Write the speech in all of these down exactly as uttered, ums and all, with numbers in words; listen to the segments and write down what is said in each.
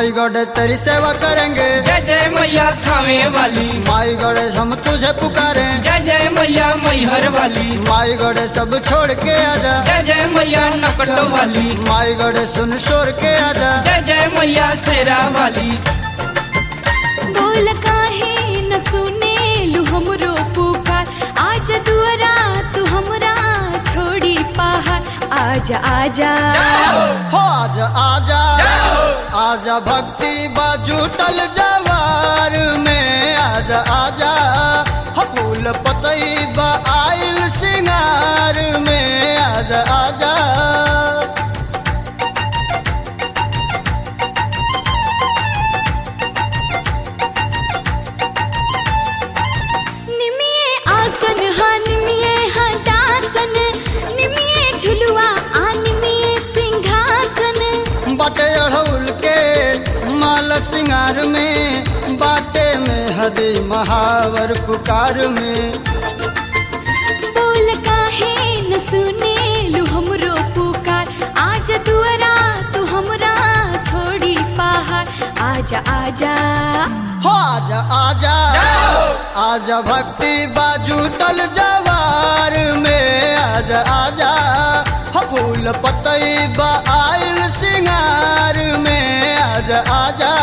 माई goddess तेरी सेवा करेंगे, जय जय मैया थावे वाली, माई गॉडेस हम तुझे पुकारे, जय जय मैया मैहर वाली, माई गॉडेस सब छोड़ के आजा, जय जय मैया नकटो वाली, माई गॉडेस सुन शोर के आजा, जय जय मैया शेरा वाली। बोल काहे न सुने लू हमरो पुकार, आज दुआरा तू हमरा छोड़ी पहाड़, आजा आजा हो आजा आजा आजा भक्ति बाजूटल जवार में, आजा आजा हो फूल पतई बा आइल सिंगार में, आजा आजा निमिये आसन हा निमिये हा दासन, निमिये झुलुआ आ निमिये सिंहासन, बाटे अढ़ौल के माल सिंगार में, बाटे में हदी महावर पुकार में। बोल काहे न सुने लू हमरो पुकार, आज दुआरा तू हमरा छोड़ी पहाड़, आजा आजा हो आजा आजा आजा भक्ति बाजूटल जवार में, आजा आजा हो फूल पतई बा आइल सिंगार में, आजा आजा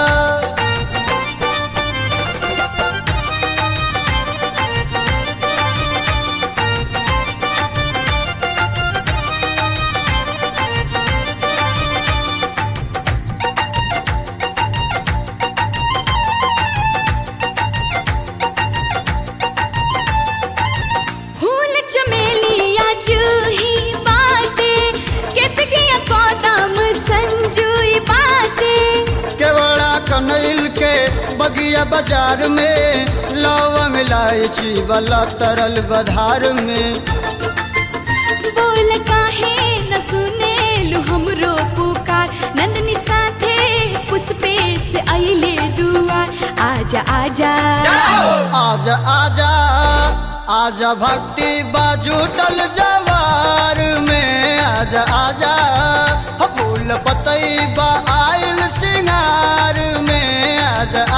फूल चमेली या जूही बाटे, केतकिया कदम संजुई बाटे, केवड़ा कनैल के बगिया बाजार में, लवंग इलायची वाला तरल बधार में। बोल काहे न सुने लू हमरो पुकार, नंदनी साथे पुष्पे से आइले दुआर, आजा आजा आजा आजा आजा भक्ति बाजूटल जवार में, आजा आजा हो फूल पतई बा आइल सिंगार में, आजा